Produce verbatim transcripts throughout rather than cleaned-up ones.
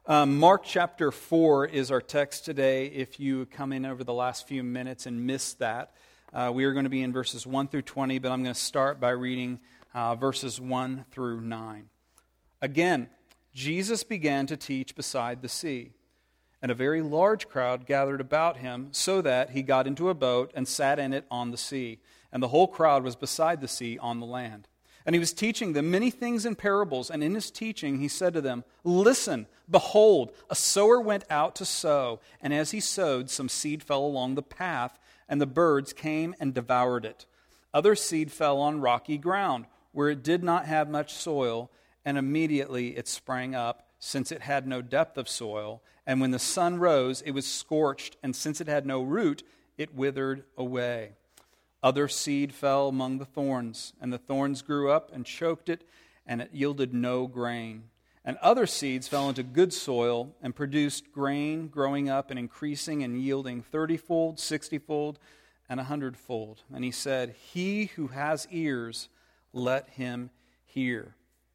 Um, Mark chapter four is our text today. If you come in over the last few minutes and missed that, uh, we are going to be in verses one through twenty, but I'm going to start by reading uh, verses one through nine. Again, Jesus began to teach beside the sea, and a very large crowd gathered about him, so that he got into a boat and sat in it on the sea, and the whole crowd was beside the sea on the land. And he was teaching them many things in parables, and in his teaching he said to them, "Listen, behold, a sower went out to sow, and as he sowed, some seed fell along the path, and the birds came and devoured it. Other seed fell on rocky ground, where it did not have much soil, and immediately it sprang up, since it had no depth of soil. And when the sun rose, it was scorched, and since it had no root, it withered away. Other seed fell among the thorns, and the thorns grew up and choked it, and it yielded no grain. And other seeds fell into good soil and produced grain, growing up and increasing and yielding thirty-fold, sixty-fold, and a hundredfold." And he said, "He who has ears, let him hear."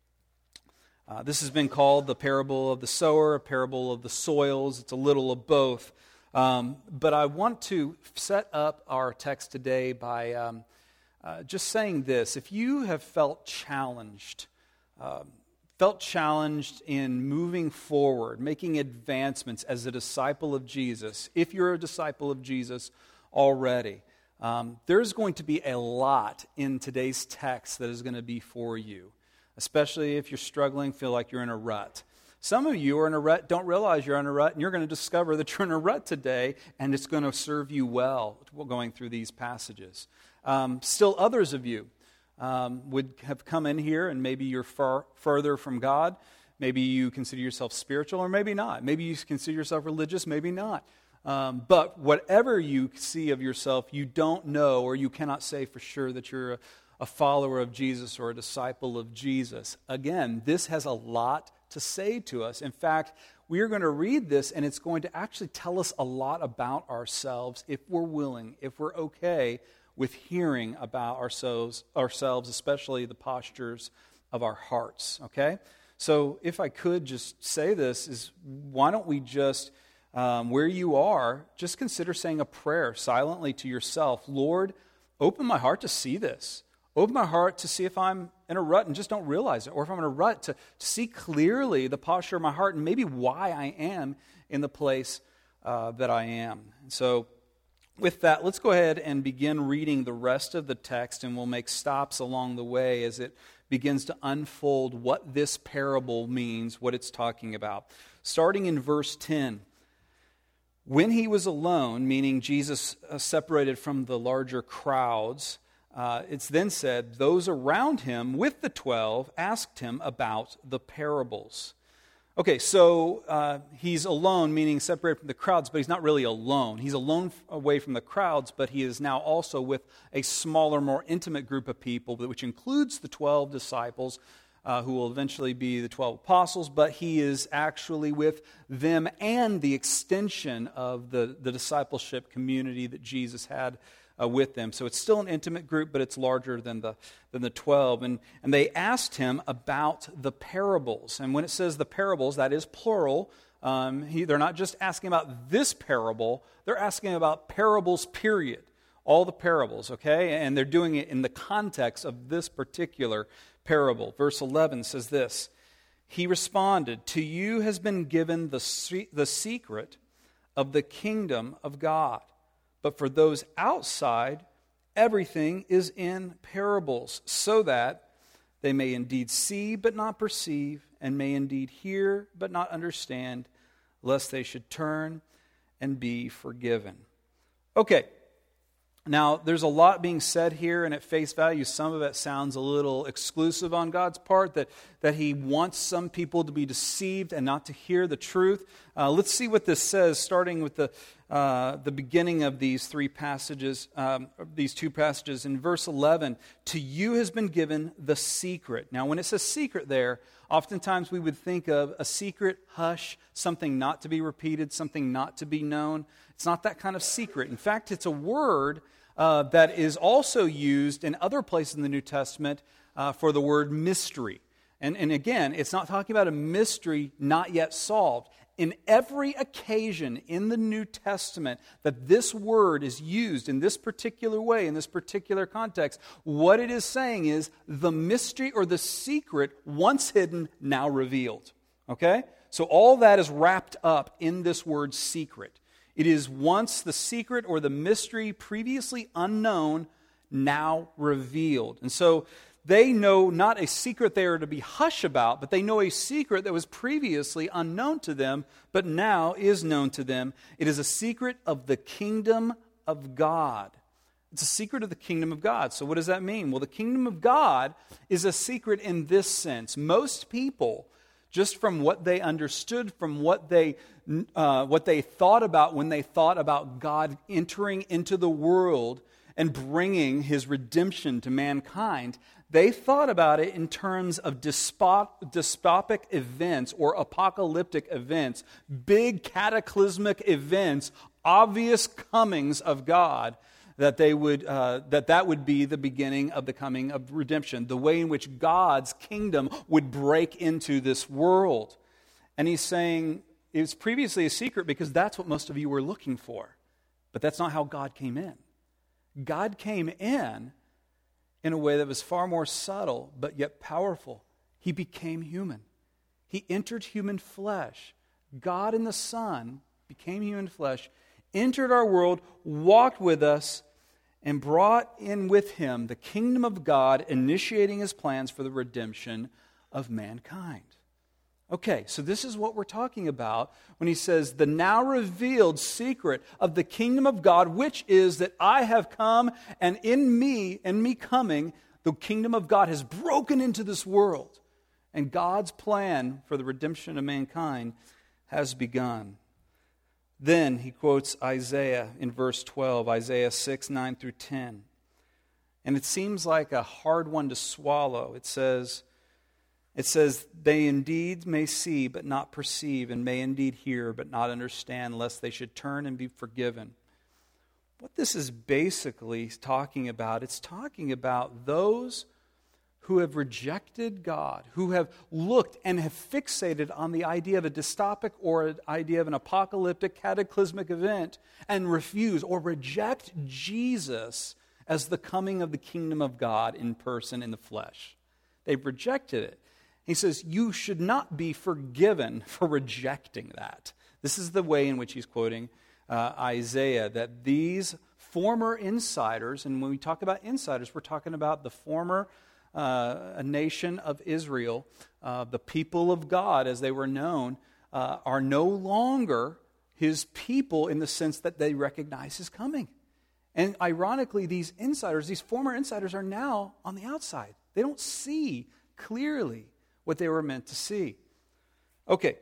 Uh, this has been called the parable of the sower, a parable of the soils. It's a little of both. Um, but I want to set up our text today by um, uh, just saying this. If you have felt challenged, uh, felt challenged in moving forward, making advancements as a disciple of Jesus, if you're a disciple of Jesus already, um, there's going to be a lot in today's text that is going to be for you, especially if you're struggling, feel like you're in a rut. Some of you are in a rut, don't realize you're in a rut, and you're going to discover that you're in a rut today, and it's going to serve you well going through these passages. Um, still others of you um, would have come in here, and maybe you're far further from God. Maybe you consider yourself spiritual, or maybe not. Maybe you consider yourself religious, maybe not. Um, but whatever you see of yourself, you don't know, or you cannot say for sure that you're a a follower of Jesus or a disciple of Jesus. Again, this has a lot to say to us. In fact, we are going to read this, and it's going to actually tell us a lot about ourselves if we're willing, if we're okay with hearing about ourselves, ourselves, especially the postures of our hearts, okay? So if I could just say this, is why don't we just, um, where you are, just consider saying a prayer silently to yourself. Lord, open my heart to see this. Open my heart to see if I'm in a rut and just don't realize it, or if I'm in a rut to, to see clearly the posture of my heart and maybe why I am in the place uh, that I am. And so with that, let's go ahead and begin reading the rest of the text, and we'll make stops along the way as it begins to unfold what this parable means, what it's talking about. Starting in verse ten. When he was alone, meaning Jesus uh, separated from the larger crowds, Uh, it's then said, those around him with the twelve asked him about the parables. Okay, so uh, he's alone, meaning separated from the crowds, but he's not really alone. He's alone f- away from the crowds, but he is now also with a smaller, more intimate group of people, which includes the twelve disciples, uh, who will eventually be the twelve apostles, but he is actually with them and the extension of the, the discipleship community that Jesus had Uh, with them. So it's still an intimate group, but it's larger than the than the twelve. And, and they asked him about the parables. And when it says the parables, that is plural. Um, he, they're not just asking about this parable. They're asking about parables, period. All the parables, okay? And they're doing it in the context of this particular parable. Verse eleven says this, "He responded, 'To you has been given the the secret of the kingdom of God. But for those outside, everything is in parables, so that they may indeed see but not perceive, and may indeed hear but not understand, lest they should turn and be forgiven.'" Okay, now there's a lot being said here, and at face value, some of it sounds a little exclusive on God's part, that, that he wants some people to be deceived and not to hear the truth. Uh, let's see what this says, starting with the Uh, the beginning of these three passages, um, these two passages. In verse eleven, "To you has been given the secret." Now, when it says secret there, oftentimes we would think of a secret, hush, something not to be repeated, something not to be known. It's not that kind of secret. In fact, it's a word uh, that is also used in other places in the New Testament uh, for the word mystery. And, and again, it's not talking about a mystery not yet solved. in every occasion in the New Testament that this word is used in this particular way, in this particular context, what it is saying is the mystery or the secret once hidden, now revealed. Okay? So all that is wrapped up in this word secret. It is once the secret or the mystery previously unknown, now revealed. And so they know not a secret they are to be hush about, but they know a secret that was previously unknown to them, but now is known to them. It is a secret of the kingdom of God. It's a secret of the kingdom of God. So what does that mean? Well, the kingdom of God is a secret in this sense. Most people, just from what they understood, from what they uh, what they thought about when they thought about God entering into the world and bringing his redemption to mankind, they thought about it in terms of dyspop, dystopic events or apocalyptic events, big cataclysmic events, obvious comings of God, that they would uh, that that would be the beginning of the coming of redemption, the way in which God's kingdom would break into this world. And he's saying it was previously a secret because that's what most of you were looking for. But that's not how God came in. God came in in a way that was far more subtle, but yet powerful. He became human. He entered human flesh. God in the Son became human flesh, entered our world, walked with us, and brought in with him the kingdom of God, initiating his plans for the redemption of mankind. Okay, so this is what we're talking about when he says, the now revealed secret of the kingdom of God, which is that I have come, and in me, and me coming, the kingdom of God has broken into this world. And God's plan for the redemption of mankind has begun. Then he quotes Isaiah in verse twelve, Isaiah six, nine through ten. And it seems like a hard one to swallow. It says, It says, they indeed may see but not perceive, and may indeed hear but not understand, lest they should turn and be forgiven. What this is basically talking about, it's talking about those who have rejected God, who have looked and have fixated on the idea of a dystopic or an idea of an apocalyptic, cataclysmic event, and refuse or reject Jesus as the coming of the kingdom of God in person in the flesh. They've rejected it. He says, you should not be forgiven for rejecting that. This is the way in which he's quoting uh, Isaiah, that these former insiders, and when we talk about insiders, we're talking about the former uh, nation of Israel, uh, the people of God as they were known, uh, are no longer his people in the sense that they recognize his coming. And ironically, these insiders, these former insiders, are now on the outside. They don't see clearly what they were meant to see. Okay,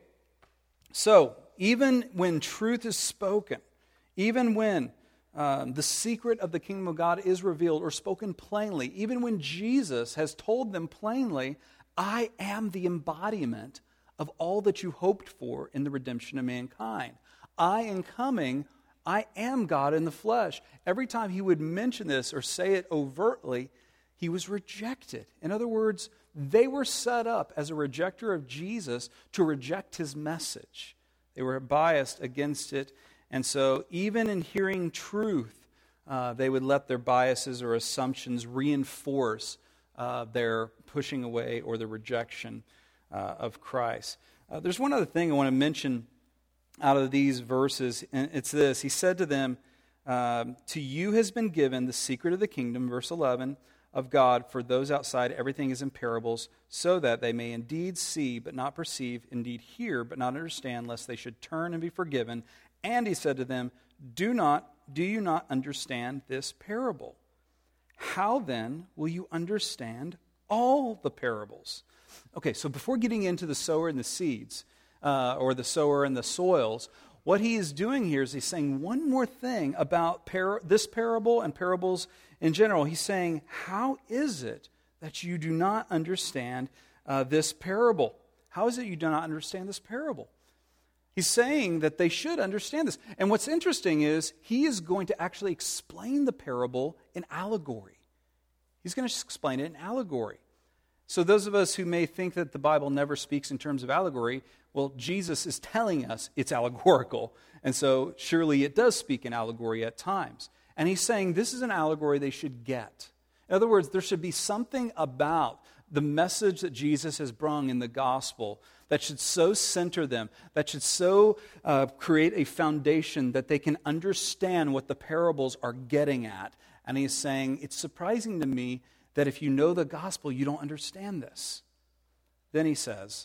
so even when truth is spoken, even when um, the secret of the kingdom of God is revealed or spoken plainly, even when Jesus has told them plainly, I am the embodiment of all that you hoped for in the redemption of mankind. I am coming, I am God in the flesh. Every time he would mention this or say it overtly, he was rejected. In other words, they were set up as a rejecter of Jesus to reject his message. They were biased against it. And so even in hearing truth, uh, they would let their biases or assumptions reinforce uh, their pushing away or the rejection uh, of Christ. Uh, there's one other thing I want to mention out of these verses, and it's this. He said to them, uh, to you has been given the secret of the kingdom, verse eleven, of God. For those outside, everything is in parables, so that they may indeed see but not perceive, indeed hear but not understand, lest they should turn and be forgiven. And he said to them, do not, do you not understand this parable? How then will you understand all the parables? Okay, so before getting into the sower and the seeds, uh, or the sower and the soils, what he is doing here is he's saying one more thing about par- this parable and parables in general. He's saying, how is it that you do not understand uh, this parable? How is it you do not understand this parable? He's saying that they should understand this. And what's interesting is he is going to actually explain the parable in allegory. He's going to explain it in allegory. So those of us who may think that the Bible never speaks in terms of allegory, Well, Jesus is telling us it's allegorical, and so surely it does speak in allegory at times. And he's saying this is an allegory they should get. In other words, there should be something about the message that Jesus has brought in the gospel that should so center them, that should so uh, create a foundation that they can understand what the parables are getting at. And he's saying, it's surprising to me that if you know the gospel, you don't understand this. Then he says,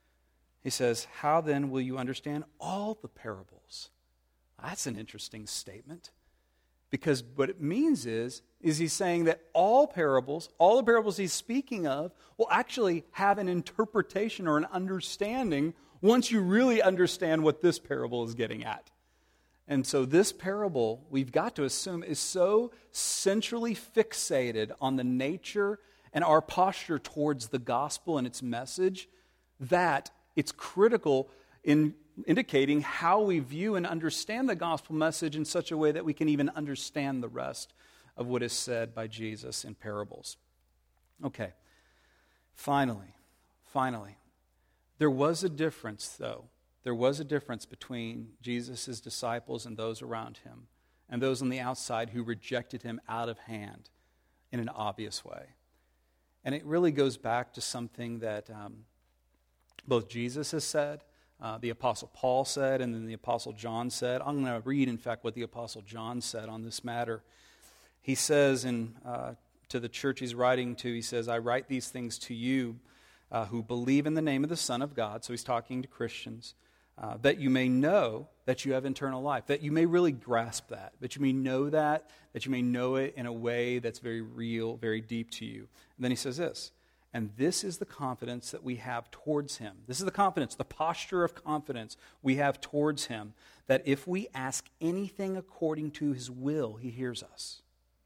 he says, how then will you understand all the parables? That's an interesting statement. Because what it means is, is he's saying that all parables, all the parables he's speaking of, will actually have an interpretation or an understanding once you really understand what this parable is getting at. And so this parable, we've got to assume, is so centrally fixated on the nature and our posture towards the gospel and its message that it's critical in indicating how we view and understand the gospel message in such a way that we can even understand the rest of what is said by Jesus in parables. Okay, finally, finally, there was a difference, though. There was a difference between Jesus' disciples and those around him, and those on the outside who rejected him out of hand in an obvious way. And it really goes back to something that um, both Jesus has said, Uh, the Apostle Paul said, and then the Apostle John said. I'm going to read, in fact, what the Apostle John said on this matter. He says in uh, to the church he's writing to, he says, I write these things to you uh, who believe in the name of the Son of God, so he's talking to Christians, uh, that you may know that you have eternal life, that you may really grasp that, that you may know that, that you may know it in a way that's very real, very deep to you. And then he says this, and this is the confidence that we have towards him. This is the confidence, the posture of confidence we have towards him, that if we ask anything according to his will, he hears us.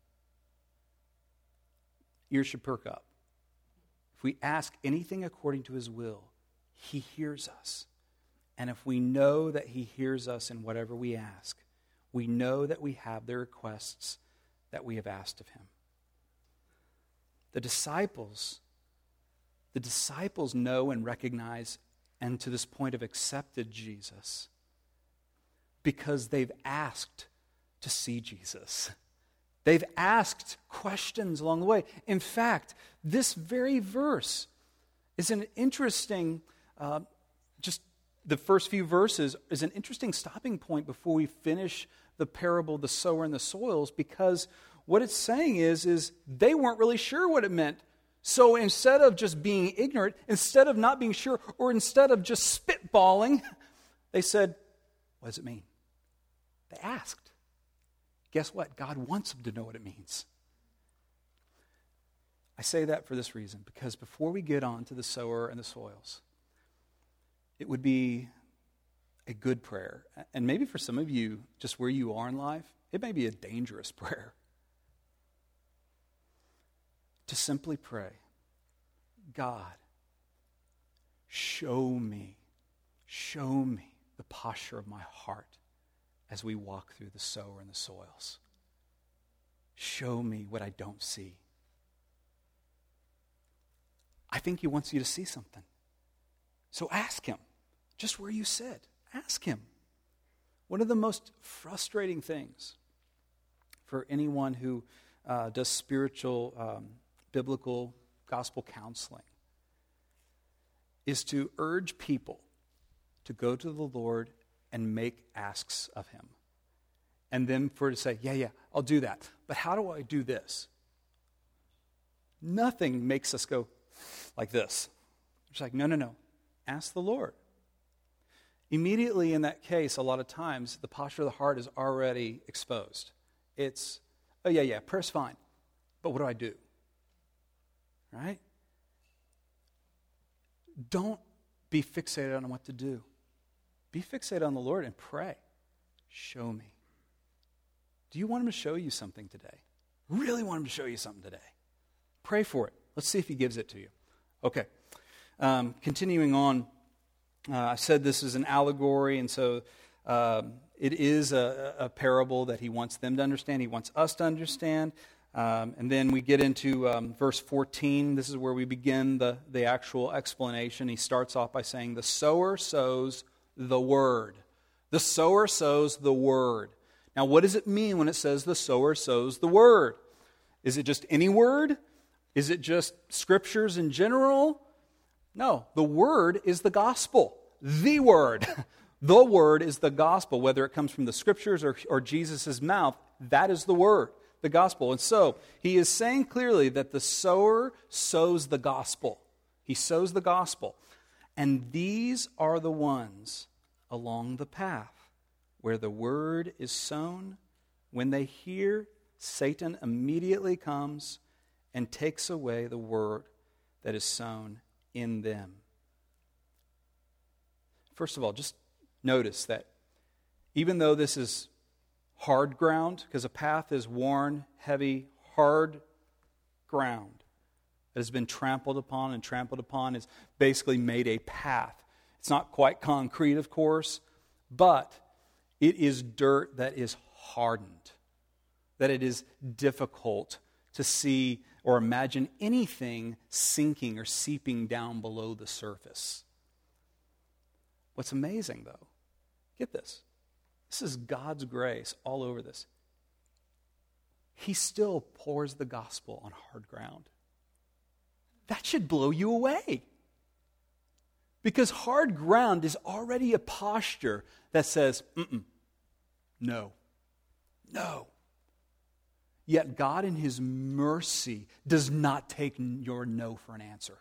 Ears should perk up. If we ask anything according to his will, he hears us. And if we know that he hears us in whatever we ask, we know that we have the requests that we have asked of him. The disciples... The disciples know and recognize, and to this point have accepted Jesus because they've asked to see Jesus. They've asked questions along the way. In fact, this very verse is an interesting, uh, just the first few verses is an interesting stopping point before we finish the parable of the sower and the soils, because what it's saying is, is they weren't really sure what it meant. So instead of just being ignorant, instead of not being sure, or instead of just spitballing, they said, what does it mean? They asked. Guess what? God wants them to know what it means. I say that for this reason, because before we get on to the sower and the soils, it would be a good prayer. And maybe for some of you, just where you are in life, it may be a dangerous prayer. To simply pray, God, show me, show me the posture of my heart as we walk through the sower and the soils. Show me what I don't see. I think he wants you to see something. So ask him, just where you sit, ask him. One of the most frustrating things for anyone who uh, does spiritual um, biblical gospel counseling is to urge people to go to the Lord and make asks of him. And then for to say, yeah, yeah, I'll do that. But how do I do this? Nothing makes us go like this. It's like, no, no, no. Ask the Lord. Immediately in that case, a lot of times, the posture of the heart is already exposed. It's, oh yeah, yeah, prayer's fine. But what do I do? Right? Don't be fixated on what to do. Be fixated on the Lord and pray. Show me. Do you want him to show you something today? Really want him to show you something today? Pray for it. Let's see if he gives it to you. Okay. Um, continuing on, uh, I said this is an allegory, and so um, it is a, a parable that he wants them to understand. He wants us to understand. Um, and then we get into um, verse fourteen. This is where we begin the, the actual explanation. He starts off by saying, the sower sows the word. The sower sows the word. Now, what does it mean when it says the sower sows the word? Is it just any word? Is it just scriptures in general? No, the word is the gospel. The word. The word is the gospel. Whether it comes from the scriptures or, or Jesus' mouth, that is the word. The gospel. And so he is saying clearly that the sower sows the gospel. He sows the gospel. And these are the ones along the path where the word is sown. When they hear, Satan immediately comes and takes away the word that is sown in them. First of all, just notice that even though this is hard ground, because a path is worn, heavy, hard ground that has been trampled upon and trampled upon. It's basically made a path. It's not quite concrete, of course, but it is dirt that is hardened, that it is difficult to see or imagine anything sinking or seeping down below the surface. What's amazing, though, get this. This is God's grace all over this. He still pours the gospel on hard ground. That should blow you away. Because hard ground is already a posture that says, mm-mm, no, no. Yet God in His mercy does not take your no for an answer.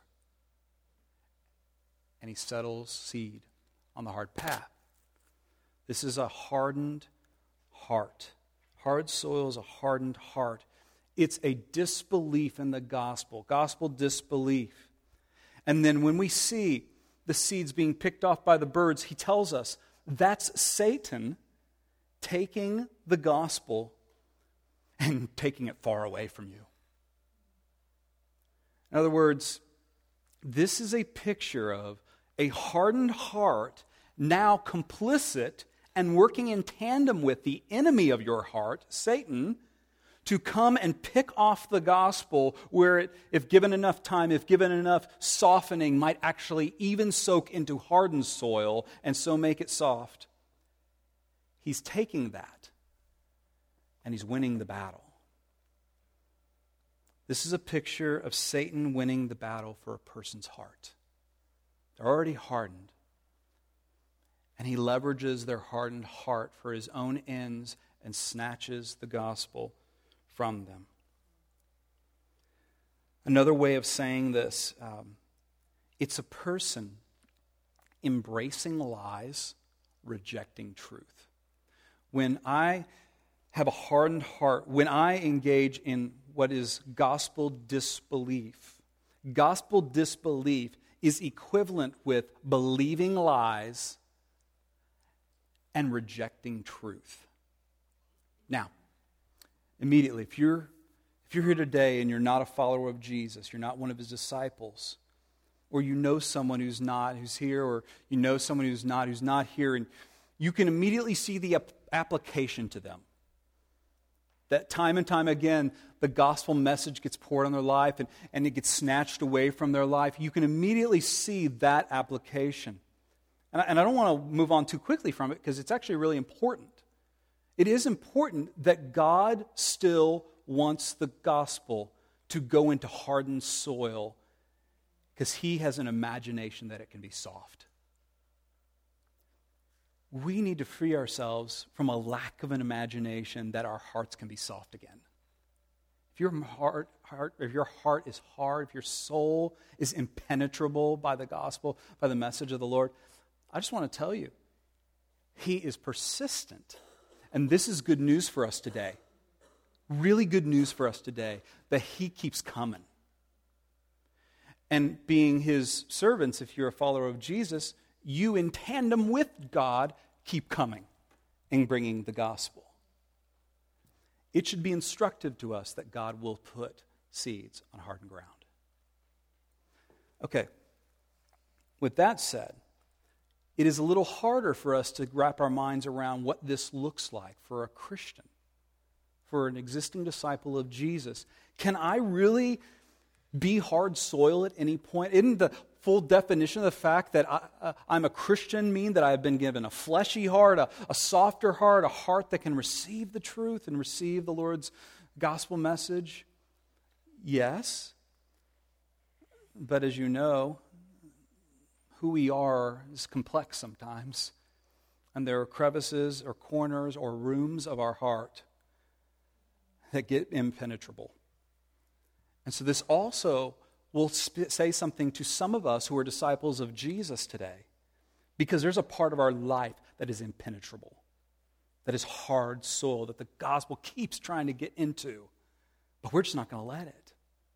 And He settles seed on the hard path. This is a hardened heart. Hard soil is a hardened heart. It's a disbelief in the gospel, gospel disbelief. And then when we see the seeds being picked off by the birds, he tells us that's Satan taking the gospel and taking it far away from you. In other words, this is a picture of a hardened heart now complicit and working in tandem with the enemy of your heart, Satan, to come and pick off the gospel where it, if given enough time, if given enough softening, might actually even soak into hardened soil and so make it soft. He's taking that and he's winning the battle. This is a picture of Satan winning the battle for a person's heart. They're already hardened. And he leverages their hardened heart for his own ends and snatches the gospel from them. Another way of saying this, um, it's a person embracing lies, rejecting truth. When I have a hardened heart, when I engage in what is gospel disbelief, gospel disbelief is equivalent with believing lies and rejecting truth. Now, immediately, if you're if you're here today and you're not a follower of Jesus, you're not one of his disciples, or you know someone who's not, who's here, or you know someone who's not, who's not here, and you can immediately see the application to them. That time and time again, the gospel message gets poured on their life and, and it gets snatched away from their life. You can immediately see that application. And I, and I don't want to move on too quickly from it because it's actually really important. It is important that God still wants the gospel to go into hardened soil because he has an imagination that it can be soft. We need to free ourselves from a lack of an imagination that our hearts can be soft again. If your heart, heart, if your heart is hard, if your soul is impenetrable by the gospel, by the message of the Lord, I just want to tell you, he is persistent. And this is good news for us today. Really good news for us today, that he keeps coming. And being his servants, if you're a follower of Jesus, you in tandem with God keep coming and bringing the gospel. It should be instructive to us that God will put seeds on hardened ground. Okay, with that said, it is a little harder for us to wrap our minds around what this looks like for a Christian. for an existing disciple of Jesus, can I really be hard soil at any point? Isn't the full definition of the fact that I, uh, I'm a Christian mean that I've been given a fleshy heart, a, a softer heart, a heart that can receive the truth and receive the Lord's gospel message? Yes. But as you know, who we are is complex sometimes. And there are crevices or corners or rooms of our heart that get impenetrable. And so this also will sp- say something to some of us who are disciples of Jesus today, because there's a part of our life that is impenetrable, that is hard soil, that the gospel keeps trying to get into, but we're just not going to let it.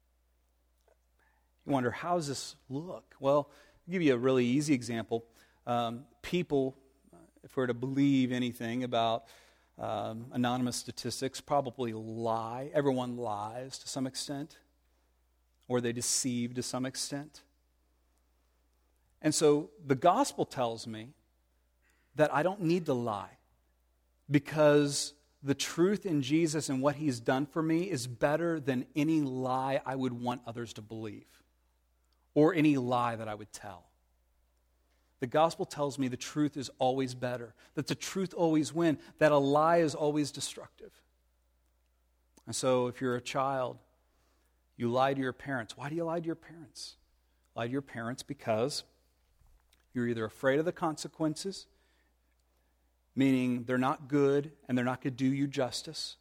You wonder, how does this look? Well, I'll give you a really easy example. Um, people, if we're to believe anything about um, anonymous statistics, probably lie. Everyone lies to some extent, or they deceive to some extent. And so the gospel tells me that I don't need to lie, because the truth in Jesus and what he's done for me is better than any lie I would want others to believe, or any lie that I would tell. The gospel tells me the truth is always better, that the truth always wins, that a lie is always destructive. And so if you're a child, you lie to your parents. Why do you lie to your parents? Lie to your parents because you're either afraid of the consequences, meaning they're not good and they're not going to do you justice,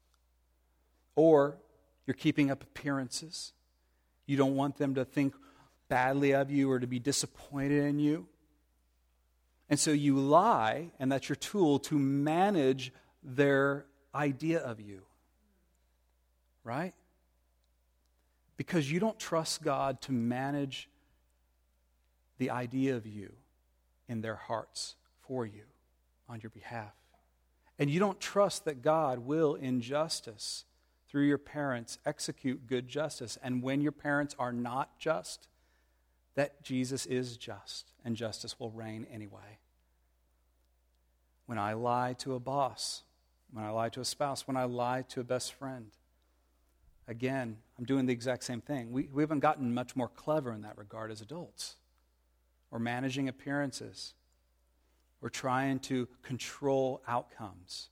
or you're keeping up appearances. You don't want them to think badly of you or to be disappointed in you. And so you lie, and that's your tool to manage their idea of you. Right? Because you don't trust God to manage the idea of you in their hearts for you, on your behalf. And you don't trust that God will, in justice, through your parents, execute good justice. And when your parents are not just, that Jesus is just, and justice will reign anyway. When I lie to a boss, when I lie to a spouse, when I lie to a best friend, again, I'm doing the exact same thing. We, we haven't gotten much more clever in that regard as adults. We're managing appearances. We're trying to control outcomes.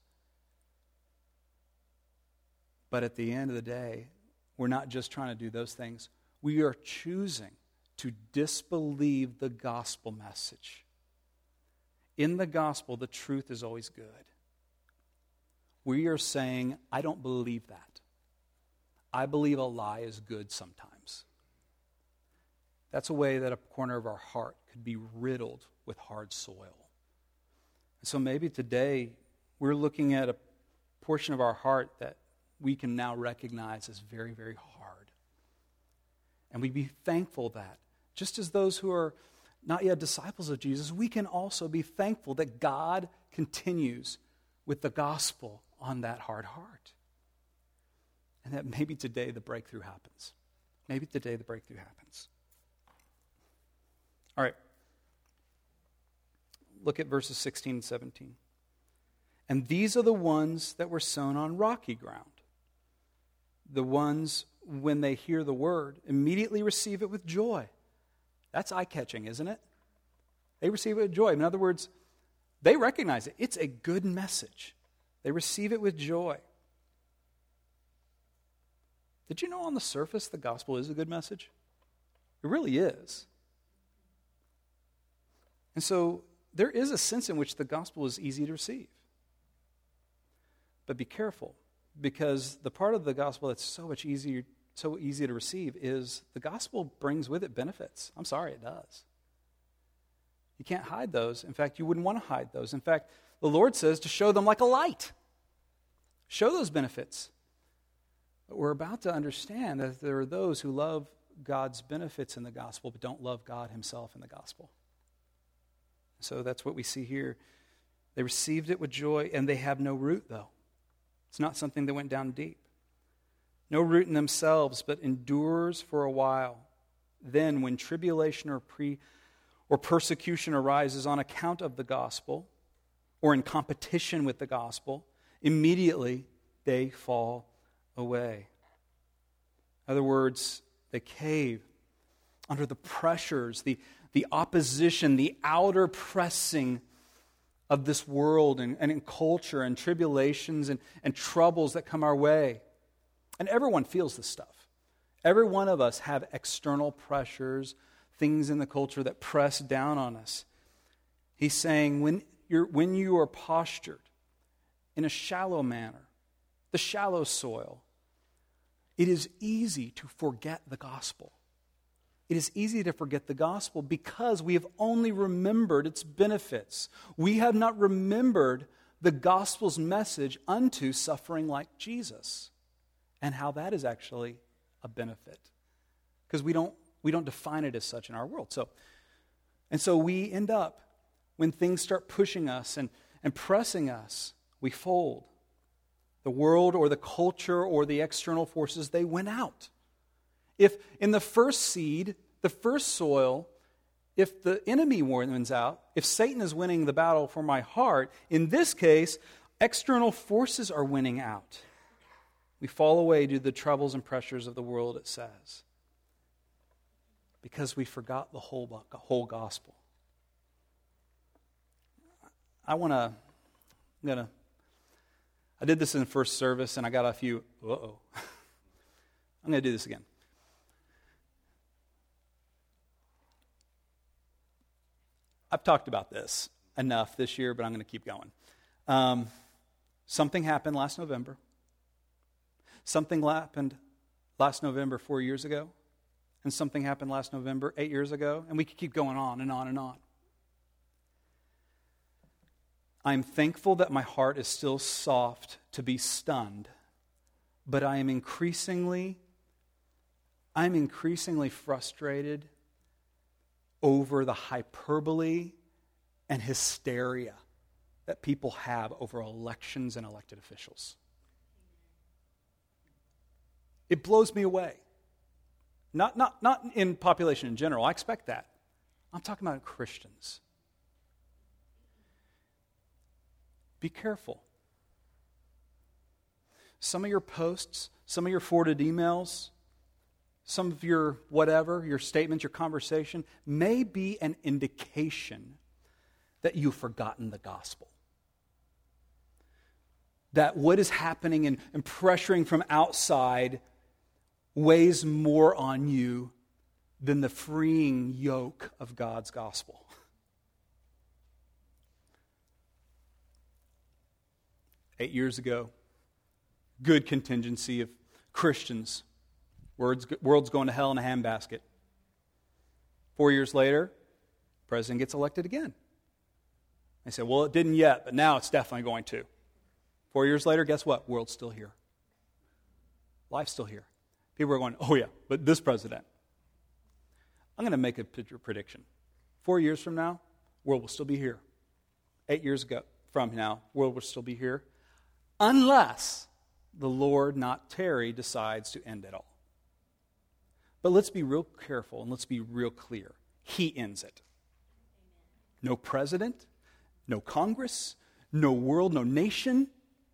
But at the end of the day, we're not just trying to do those things. We are choosing to disbelieve the gospel message. In the gospel, the truth is always good. We are saying, I don't believe that. I believe a lie is good sometimes. That's a way that a corner of our heart could be riddled with hard soil. And so maybe today we're looking at a portion of our heart that we can now recognize as very, very hard. And we be thankful that, just as those who are not yet disciples of Jesus, we can also be thankful that God continues with the gospel on that hard heart. And that maybe today the breakthrough happens. Maybe today the breakthrough happens. All right. Look at verses sixteen and seventeen. And these are the ones that were sown on rocky ground. The ones, when they hear the word, immediately receive it with joy. That's eye-catching, isn't it? They receive it with joy. In other words, they recognize it. It's a good message. They receive it with joy. Did you know on the surface the gospel is a good message? It really is. And so there is a sense in which the gospel is easy to receive. But be careful, because the part of the gospel that's so much easier, so easy to receive is the gospel brings with it benefits. I'm sorry, it does. You can't hide those. In fact, you wouldn't want to hide those. In fact, the Lord says to show them like a light. Show those benefits. But we're about to understand that there are those who love God's benefits in the gospel but don't love God himself in the gospel. So that's what we see here. They received it with joy, and they have no root, though. It's not something that went down deep. No root in themselves, but endures for a while. Then, when tribulation or pre or persecution arises on account of the gospel, or in competition with the gospel, immediately they fall away. In other words, they cave under the pressures, the, the opposition, the outer pressing of this world and, and in culture and tribulations and, and troubles that come our way. And everyone feels this stuff. Every one of us have external pressures, things in the culture that press down on us. He's saying when you're, when you are postured in a shallow manner, the shallow soil, it is easy to forget the gospel. It is easy to forget the gospel because we have only remembered its benefits. We have not remembered the gospel's message unto suffering like Jesus and how that is actually a benefit. Because we don't we don't define it as such in our world. So, and so we end up, when things start pushing us and, and pressing us, we fold. The world or the culture or the external forces, they win out. If in the first seed, the first soil, if the enemy wins out, if Satan is winning the battle for my heart, in this case, external forces are winning out. We fall away due to the troubles and pressures of the world, it says, because we forgot the whole, whole gospel. I want to, I'm going to, I did this in the first service and I got a few, uh-oh. I'm going to do this again. I've talked about this enough this year, but I'm going to keep going. Um, something happened last November. Something happened last November four years ago. And something happened last November eight years ago. And we could keep going on and on and on. I'm thankful that my heart is still soft to be stunned. But I am increasingly, I'm increasingly frustrated over the hyperbole and hysteria that people have over elections and elected officials. It blows me away. Not, not, not in population in general. I expect that. I'm talking about Christians. Be careful. Some of your posts, some of your forwarded emails, some of your whatever, your statements, your conversation, may be an indication that you've forgotten the gospel. That what is happening and, and pressuring from outside weighs more on you than the freeing yoke of God's gospel. Eight years ago, good contingency of Christians. World's, world's going to hell in a handbasket. Four years later, president gets elected again. They say, well, it didn't yet, but now it's definitely going to. Four years later, guess what? World's still here. Life's still here. People are going, oh yeah, but this president. I'm going to make a prediction. Four years from now, world will still be here. Eight years ago from now, world will still be here. Unless the Lord not tarry decides to end it all. But let's be real careful and let's be real clear. He ends it. No president, no Congress, no world, no nation.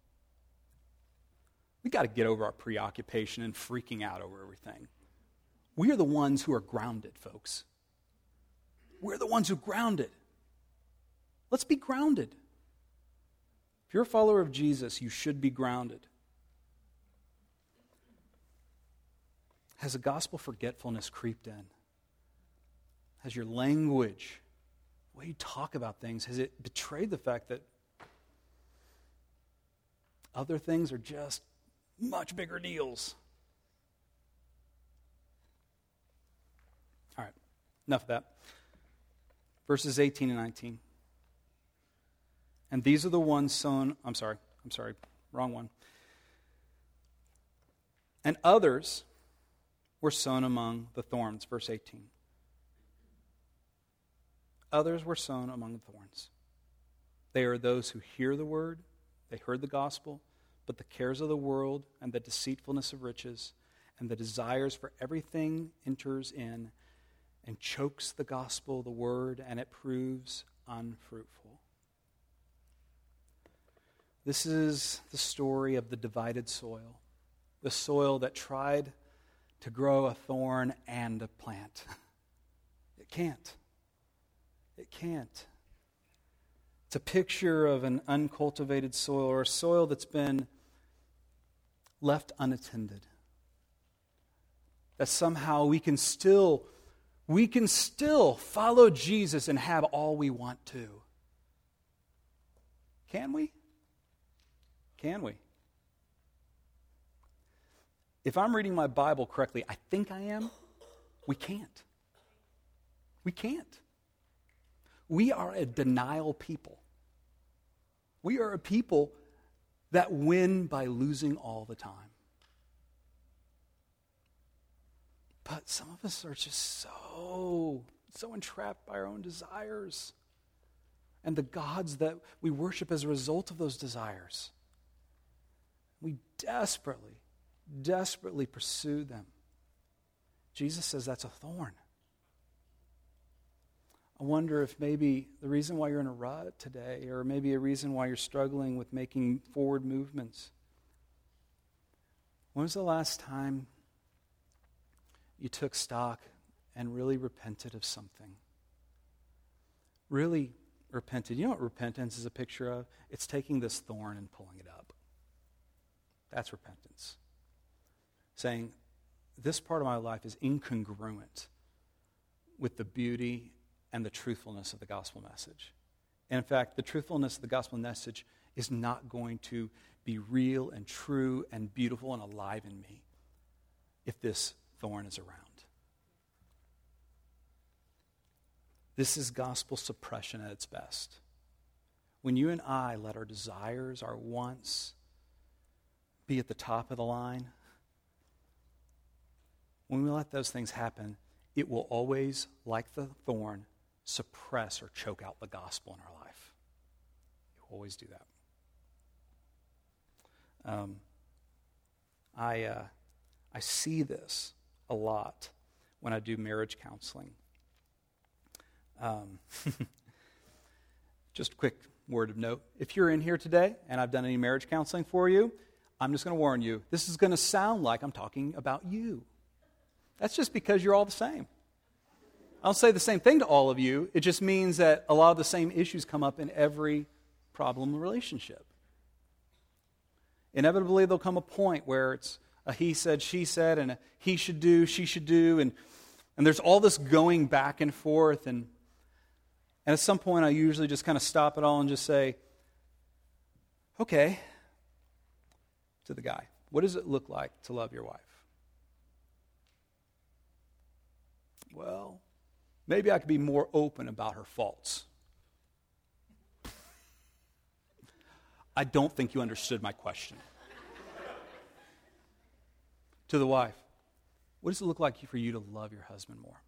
We've got to get over our preoccupation and freaking out over everything. We are the ones who are grounded, folks. We're the ones who are grounded. Let's be grounded. If you're a follower of Jesus, you should be grounded. Has a gospel forgetfulness creeped in? Has your language, the way you talk about things, has it betrayed the fact that other things are just much bigger deals? All right, enough of that. Verses eighteen and nineteen. And these are the ones sown, I'm sorry, I'm sorry, wrong one. And others were sown among the thorns, verse eighteen. Others were sown among the thorns. They are those who hear the word, they heard the gospel, but the cares of the world and the deceitfulness of riches and the desires for everything enters in and chokes the gospel, the word, and it proves unfruitful. This is the story of the divided soil, the soil that tried to grow a thorn and a plant. It can't. It can't. It's a picture of an uncultivated soil, or a soil that's been left unattended. That somehow we can still, we can still follow Jesus and have all we want to. Can we? Can we? If I'm reading my Bible correctly, I think I am, we can't. We can't. We are a denial people. We are a people that win by losing all the time. But some of us are just so, so entrapped by our own desires and the gods that we worship as a result of those desires. We desperately, desperately pursue them. Jesus says that's a thorn. I wonder if maybe the reason why you're in a rut today, or maybe a reason why you're struggling with making forward movements. When was the last time you took stock and really repented of something? Really repented. You know what repentance is a picture of? It's taking this thorn and pulling it up. That's repentance. Saying, this part of my life is incongruent with the beauty and the truthfulness of the gospel message. And in fact, the truthfulness of the gospel message is not going to be real and true and beautiful and alive in me if this thorn is around. This is gospel suppression at its best. When you and I let our desires, our wants, be at the top of the line, when we let those things happen, it will always, like the thorn, suppress or choke out the gospel in our life. It will always do that. Um, I uh, I see this a lot when I do marriage counseling. Um, just a quick word of note. If you're in here today and I've done any marriage counseling for you, I'm just going to warn you, this is going to sound like I'm talking about you. That's just because you're all the same. I don't say the same thing to all of you. It just means that a lot of the same issues come up in every problem relationship. Inevitably, there'll come a point where it's a he said, she said, and a he should do, she should do, and, and there's all this going back and forth. And, and at some point, I usually just kind of stop it all and just say, okay, to the guy, what does it look like to love your wife? Well, maybe I could be more open about her faults. I don't think you understood my question. To the wife, what does it look like for you to love your husband more?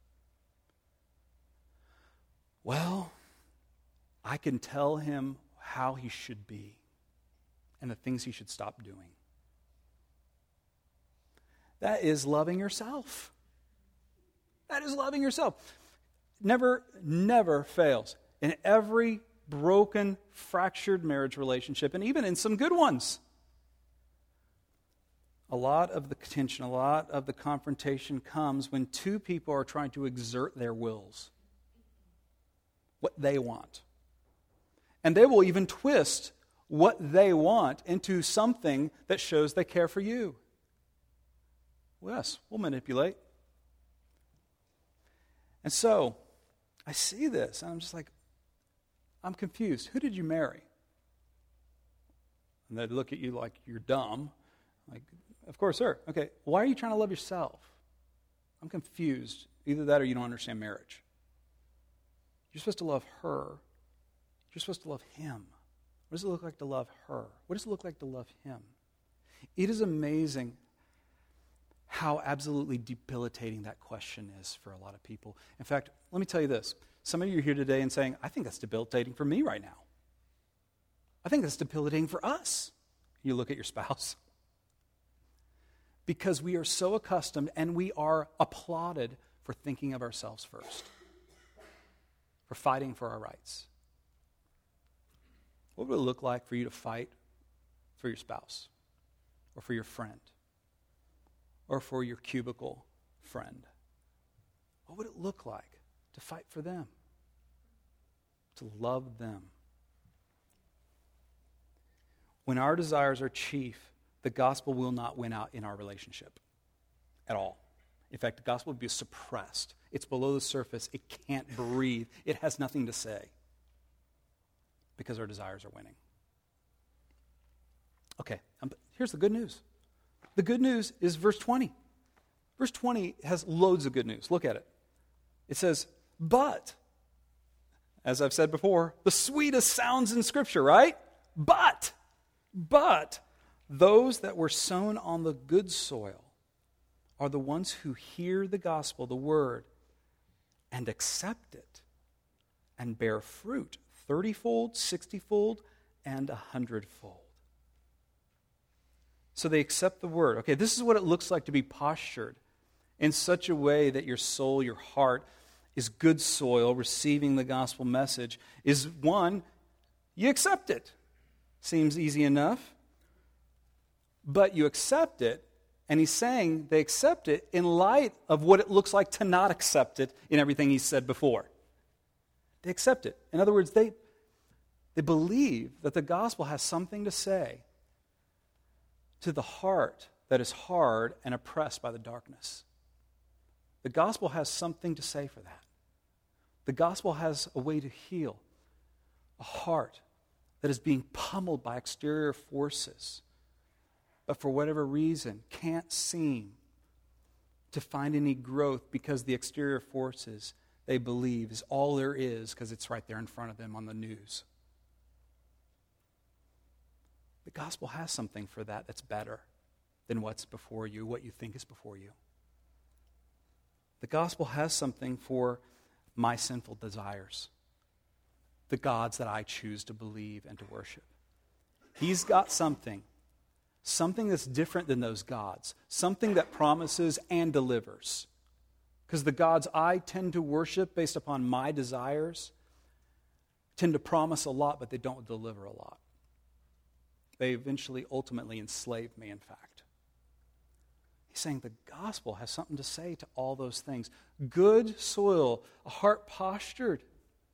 Well, I can tell him how he should be and the things he should stop doing. That is loving yourself. That is loving yourself. Never, never fails. In every broken, fractured marriage relationship, and even in some good ones, a lot of the tension, a lot of the confrontation comes when two people are trying to exert their wills, what they want. And they will even twist what they want into something that shows they care for you. Well, yes, we'll manipulate. And so, I see this, and I'm just like, I'm confused. Who did you marry? And they'd look at you like you're dumb. Like, of course, sir. Okay, why are you trying to love yourself? I'm confused. Either that or you don't understand marriage. You're supposed to love her. You're supposed to love him. What does it look like to love her? What does it look like to love him? It is amazing how absolutely debilitating that question is for a lot of people. In fact, let me tell you this. Some of you are here today and saying, I think that's debilitating for me right now. I think that's debilitating for us. You look at your spouse. Because we are so accustomed and we are applauded for thinking of ourselves first. For fighting for our rights. What would it look like for you to fight for your spouse or for your friend or for your cubicle friend? What would it look like to fight for them, to love them? When our desires are chief, the gospel will not win out in our relationship at all. In fact, the gospel will be suppressed. It's below the surface. It can't breathe. It has nothing to say because our desires are winning. Okay, um, here's the good news. The good news is verse twenty. Verse twenty has loads of good news. Look at it. It says, but, as I've said before, the sweetest sounds in Scripture, right? But, but, those that were sown on the good soil are the ones who hear the gospel, the word, and accept it, and bear fruit, thirty-fold, sixty-fold, and a hundredfold. So they accept the word. Okay, this is what it looks like to be postured in such a way that your soul, your heart, is good soil, receiving the gospel message, is one, you accept it. Seems easy enough. But you accept it, and he's saying they accept it in light of what it looks like to not accept it in everything he said before. They accept it. In other words, they, they believe that the gospel has something to say to the heart that is hard and oppressed by the darkness. The gospel has something to say for that. The gospel has a way to heal a heart that is being pummeled by exterior forces, but for whatever reason can't seem to find any growth because the exterior forces they believe is all there is because it's right there in front of them on the news. The gospel has something for that that's better than what's before you, what you think is before you. The gospel has something for my sinful desires, the gods that I choose to believe and to worship. He's got something, something that's different than those gods, something that promises and delivers. Because the gods I tend to worship based upon my desires tend to promise a lot, but they don't deliver a lot. They eventually, ultimately enslave me, in fact. He's saying the gospel has something to say to all those things. Good soil, a heart postured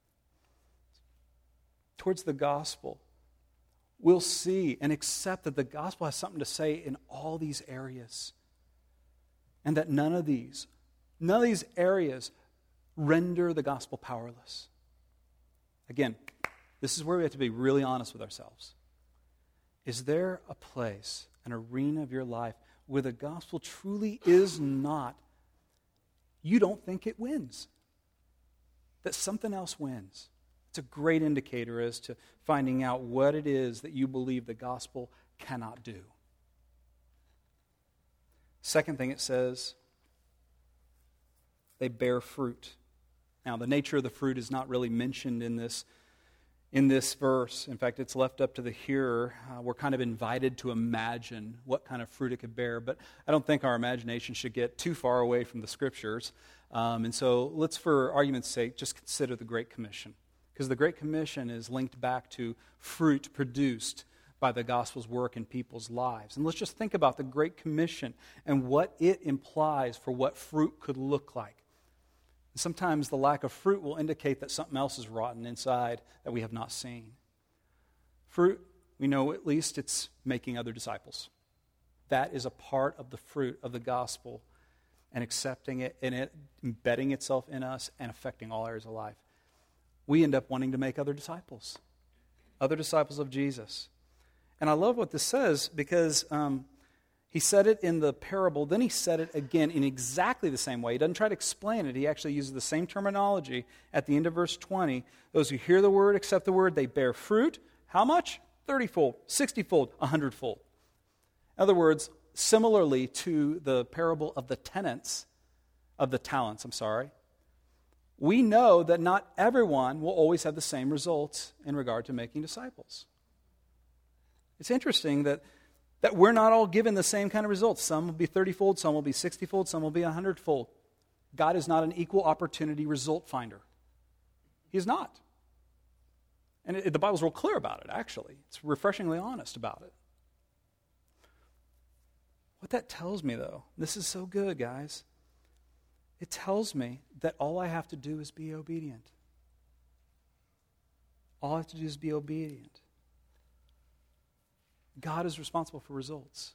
towards the gospel, will see and accept that the gospel has something to say in all these areas. And that none of these, none of these areas render the gospel powerless. Again, this is where we have to be really honest with ourselves. Is there a place, an arena of your life where the gospel truly is not, you don't think it wins? That something else wins? It's a great indicator as to finding out what it is that you believe the gospel cannot do. Second thing it says, they bear fruit. Now, the nature of the fruit is not really mentioned in this In this verse. In fact, it's left up to the hearer. Uh, we're kind of invited to imagine what kind of fruit it could bear, but I don't think our imagination should get too far away from the Scriptures. Um, and so let's, for argument's sake, just consider the Great Commission. Because the Great Commission is linked back to fruit produced by the gospel's work in people's lives. And let's just think about the Great Commission and what it implies for what fruit could look like. Sometimes the lack of fruit will indicate that something else is rotten inside that we have not seen. Fruit, we know at least it's making other disciples. That is a part of the fruit of the gospel and accepting it and it embedding itself in us and affecting all areas of life. We end up wanting to make other disciples, other disciples of Jesus. And I love what this says because um, he said it in the parable, then he said it again in exactly the same way. He doesn't try to explain it. He actually uses the same terminology at the end of verse twenty. Those who hear the word, accept the word, they bear fruit. How much? thirty-fold, sixty-fold, a hundred-fold. In other words, similarly to the parable of the tenants, of the talents, I'm sorry, we know that not everyone will always have the same results in regard to making disciples. It's interesting that That we're not all given the same kind of results. Some will be thirty-fold, some will be sixty-fold, some will be a hundred-fold. God is not an equal opportunity result finder. He is not. And it, the Bible's real clear about it, actually. It's refreshingly honest about it. What that tells me, though, this is so good, guys. It tells me that all I have to do is be obedient. All I have to do is be obedient. God is responsible for results.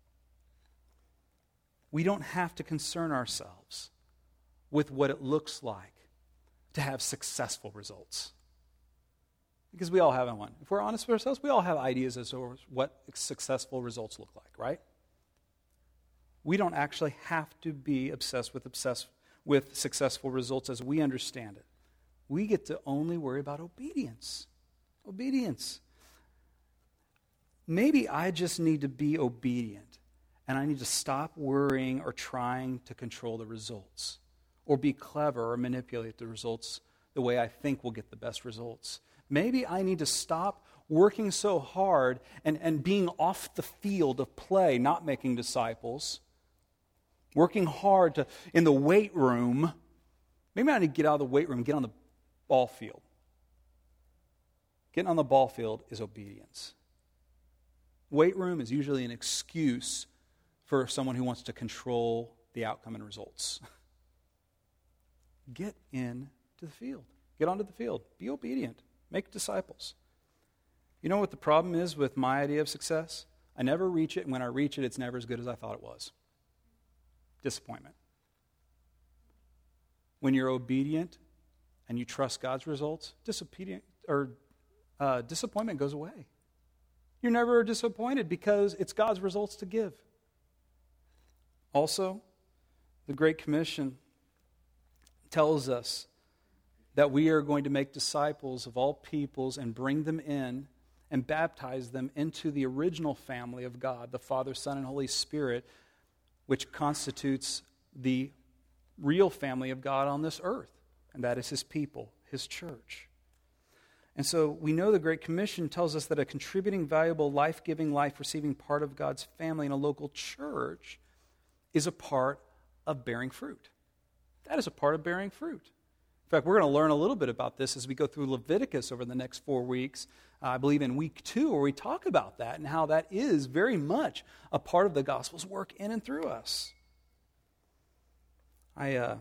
We don't have to concern ourselves with what it looks like to have successful results. Because we all have one. If we're honest with ourselves, we all have ideas as to what successful results look like, right? We don't actually have to be obsessed with obsessed with successful results as we understand it. We get to only worry about obedience. Obedience. Maybe I just need to be obedient, and I need to stop worrying or trying to control the results, or be clever or manipulate the results the way I think will get the best results. Maybe I need to stop working so hard and, and being off the field of play, not making disciples, working hard to in the weight room. Maybe I need to get out of the weight room and get on the ball field. Getting on the ball field is obedience. Weight room is usually an excuse for someone who wants to control the outcome and results. Get into the field. Get onto the field. Be obedient. Make disciples. You know what the problem is with my idea of success? I never reach it, and when I reach it, it's never as good as I thought it was. Disappointment. When you're obedient and you trust God's results, disobedient or uh, disappointment goes away. You're never disappointed because it's God's results to give. Also, the Great Commission tells us that we are going to make disciples of all peoples and bring them in and baptize them into the original family of God, the Father, Son, and Holy Spirit, which constitutes the real family of God on this earth, and that is His people, His church. And so we know the Great Commission tells us that a contributing, valuable, life-giving, life-receiving part of God's family in a local church is a part of bearing fruit. That is a part of bearing fruit. In fact, we're going to learn a little bit about this as we go through Leviticus over the next four weeks. Uh, I believe in week two, where we talk about that and how that is very much a part of the gospel's work in and through us. I, uh,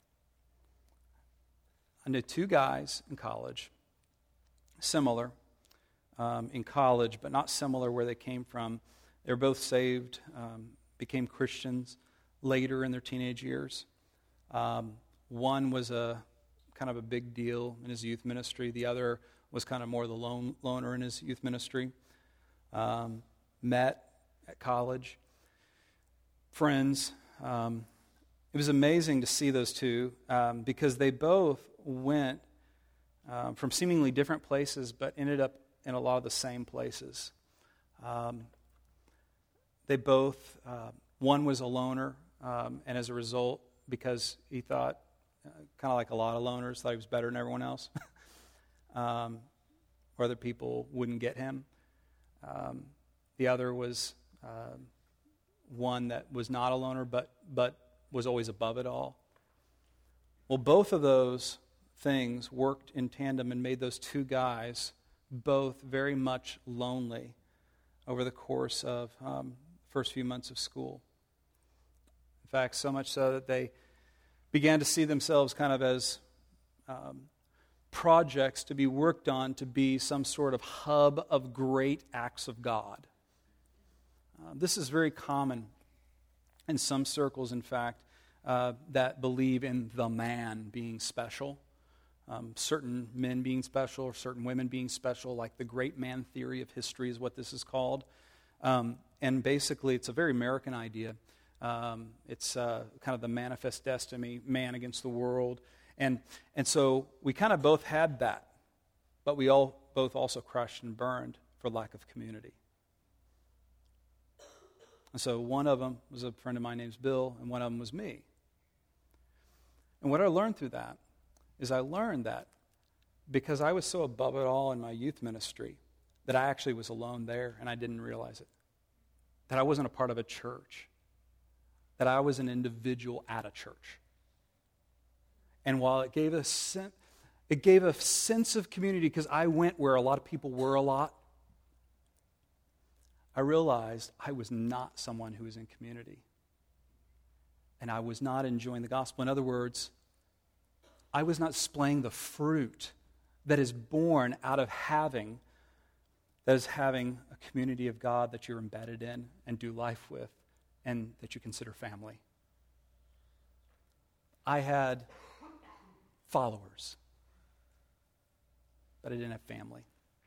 I knew two guys in college, similar um, in college, but not similar where they came from. They were both saved, um, became Christians later in their teenage years. Um, one was a kind of a big deal in his youth ministry. The other was kind of more the lone, loner in his youth ministry. Um, met at college. Friends. Um, it was amazing to see those two um, because they both went um, from seemingly different places but ended up in a lot of the same places. Um, they both, uh, one was a loner, um, and as a result, because he thought, uh, kind of like a lot of loners, thought he was better than everyone else, um, or other people wouldn't get him. Um, the other was uh, one that was not a loner, but but was always above it all. Well, both of those things worked in tandem and made those two guys both very much lonely over the course of um, first few months of school. In fact, so much so that they began to see themselves kind of as um, projects to be worked on to be some sort of hub of great acts of God. Uh, this is very common in some circles, in fact, uh, that believe in the man being special. Um, certain men being special or certain women being special, like the great man theory of history is what this is called. Um, and basically, it's a very American idea. Um, it's uh, kind of the manifest destiny, man against the world. And and so we kind of both had that, but we all both also crushed and burned for lack of community. And so one of them was a friend of mine named Bill, and one of them was me. And what I learned through that is I learned that because I was so above it all in my youth ministry that I actually was alone there, and I didn't realize it. That I wasn't a part of a church. That I was an individual at a church. And while it gave a sen- It gave a sense of community because I went where a lot of people were a lot. I realized I was not someone who was in community. And I was not enjoying the gospel. In other words, I was not displaying the fruit that is born out of having, that is having a community of God that you're embedded in and do life with and that you consider family. I had followers, but I didn't have family.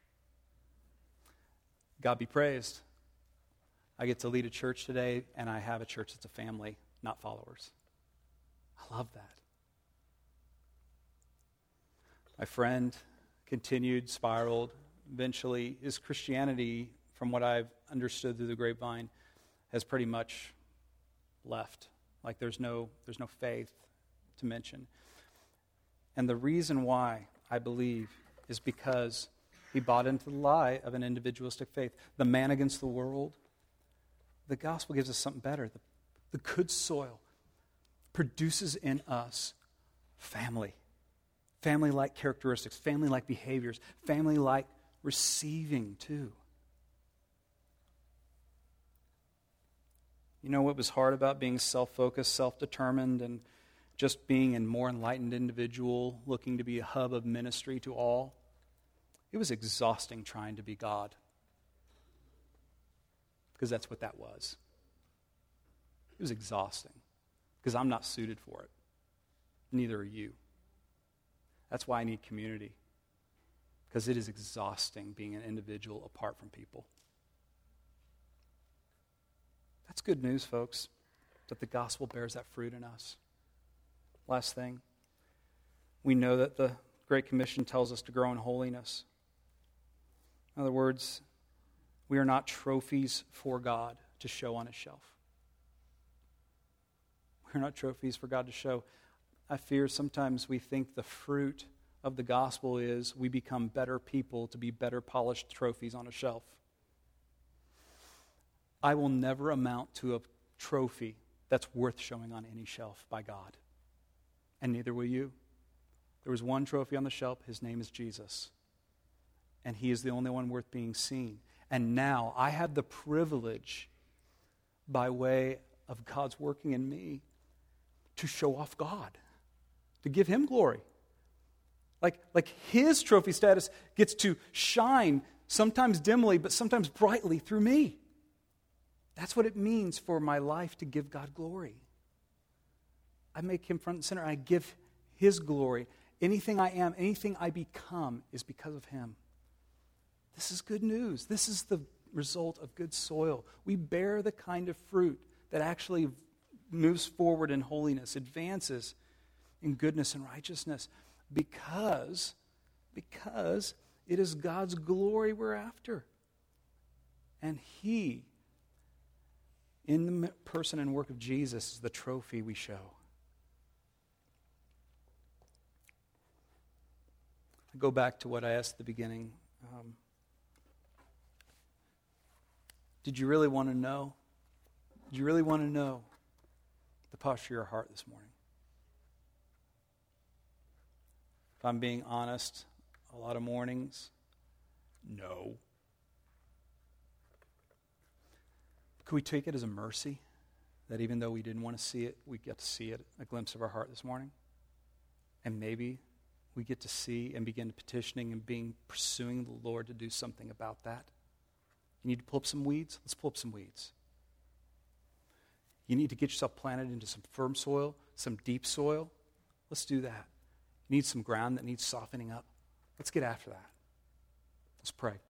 God be praised. I get to lead a church today, and I have a church that's a family, not followers. I love that. My friend continued, spiraled. Eventually, his Christianity, from what I've understood through the grapevine, has pretty much left. Like there's no, there's no faith to mention. And the reason why, I believe, is because he bought into the lie of an individualistic faith. The man against the world. The gospel gives us something better. The, the good soil produces in us family. Family-like characteristics, family-like behaviors, family-like receiving too. You know what was hard about being self-focused, self-determined, and just being a more enlightened individual looking to be a hub of ministry to all? It was exhausting trying to be God. Because that's what that was. It was exhausting. Because I'm not suited for it. Neither are you. That's why I need community. Because it is exhausting being an individual apart from people. That's good news, folks, that the gospel bears that fruit in us. Last thing, we know that the Great Commission tells us to grow in holiness. In other words, we are not trophies for God to show on a shelf. We're not trophies for God to show. I fear sometimes we think the fruit of the gospel is we become better people to be better polished trophies on a shelf. I will never amount to a trophy that's worth showing on any shelf by God. And neither will you. There was one trophy on the shelf. His name is Jesus. And he is the only one worth being seen. And now I have the privilege, by way of God's working in me, to show off God, to give him glory. Like, like his trophy status gets to shine, sometimes dimly, but sometimes brightly through me. That's what it means for my life to give God glory. I make him front and center. I give his glory. Anything I am, anything I become is because of him. This is good news. This is the result of good soil. We bear the kind of fruit that actually moves forward in holiness, advances in goodness and righteousness, because, because it is God's glory we're after. And he, in the person and work of Jesus, is the trophy we show. I go back to what I asked at the beginning. Um, Did you really want to know? Did you really want to know the posture of your heart this morning? If I'm being honest, a lot of mornings, no. Could we take it as a mercy that even though we didn't want to see it, we get to see it, a glimpse of our heart this morning? And maybe we get to see and begin petitioning and being pursuing the Lord to do something about that. You need to pull up some weeds? Let's pull up some weeds. You need to get yourself planted into some firm soil, some deep soil? Let's do that. You need some ground that needs softening up? Let's get after that. Let's pray.